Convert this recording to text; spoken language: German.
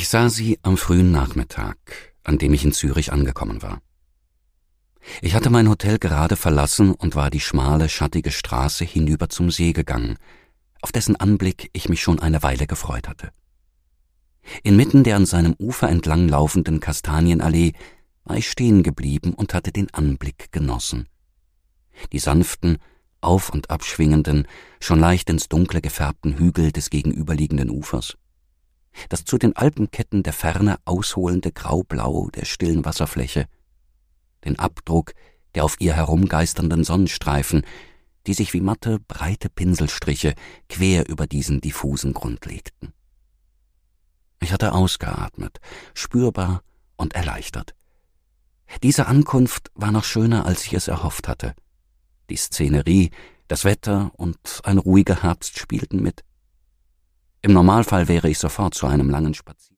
Ich sah sie am frühen Nachmittag, an dem ich in Zürich angekommen war. Ich hatte mein Hotel gerade verlassen und war die schmale, schattige Straße hinüber zum See gegangen, auf dessen Anblick ich mich schon eine Weile gefreut hatte. Inmitten der an seinem Ufer entlang laufenden Kastanienallee war ich stehen geblieben und hatte den Anblick genossen. Die sanften, auf- und abschwingenden, schon leicht ins Dunkle gefärbten Hügel des gegenüberliegenden Ufers, das zu den Alpenketten der Ferne ausholende Graublau der stillen Wasserfläche, den Abdruck der auf ihr herumgeisternden Sonnenstreifen, die sich wie matte, breite Pinselstriche quer über diesen diffusen Grund legten. Ich hatte ausgeatmet, spürbar und erleichtert. Diese Ankunft war noch schöner, als ich es erhofft hatte. Die Szenerie, das Wetter und ein ruhiger Herbst spielten mit. Im Normalfall wäre ich sofort zu einem langen Spaziergang